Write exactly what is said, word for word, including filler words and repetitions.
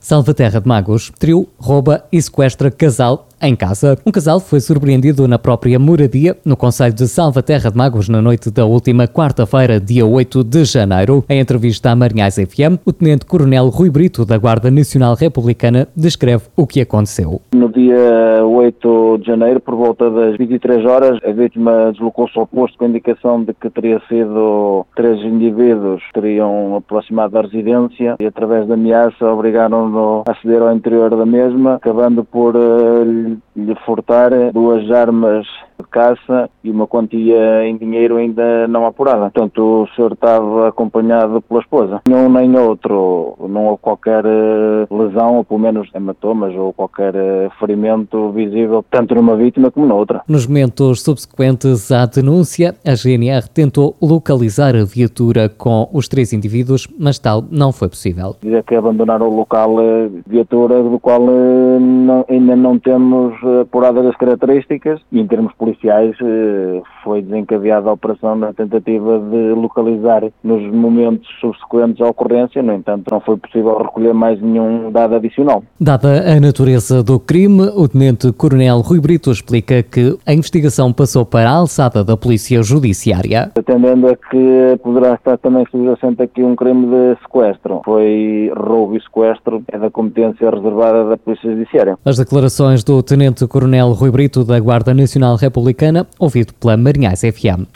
Salvaterra de Magos, trio rouba e sequestra casal em casa. Um casal foi surpreendido na própria moradia, no concelho de Salvaterra de Magos, na noite da última quarta-feira, dia oito de janeiro. Em entrevista à Marinhais F M, o tenente-coronel Rui Brito, da Guarda Nacional Republicana, descreve o que aconteceu. No dia oito de janeiro, por volta das vinte e três horas, a vítima deslocou-se ao posto com a indicação de que teria sido três indivíduos que teriam aproximado da residência e, através da ameaça, obrigaram-no a aceder ao interior da mesma, acabando por uh, lhe furtar duas armas de caça e uma quantia em dinheiro ainda não apurada. Portanto, o senhor estava acompanhado pela esposa. Nenhum nem outro, não houve qualquer lesão, ou pelo menos hematomas, ou qualquer ferimento visível, tanto numa vítima como na outra. Nos momentos subsequentes à denúncia, a G N R tentou localizar a viatura com os três indivíduos, mas tal não foi possível. Dizer que abandonaram o local, viatura do qual não, ainda não temos apuradas as características, e em termos policiais foi desencadeada a operação na tentativa de localizar nos momentos subsequentes à ocorrência. No entanto, não foi possível recolher mais nenhum dado adicional. Dada a natureza do crime, o tenente-coronel Rui Brito explica que a investigação passou para a alçada da Polícia Judiciária. Atendendo a que poderá estar também subjacente aqui um crime de sequestro. Foi roubo e sequestro, é da competência reservada da Polícia Judiciária. As declarações do tenente-coronel Rui Brito, da Guarda Nacional Republicana, ouvido pela Marinhais F M.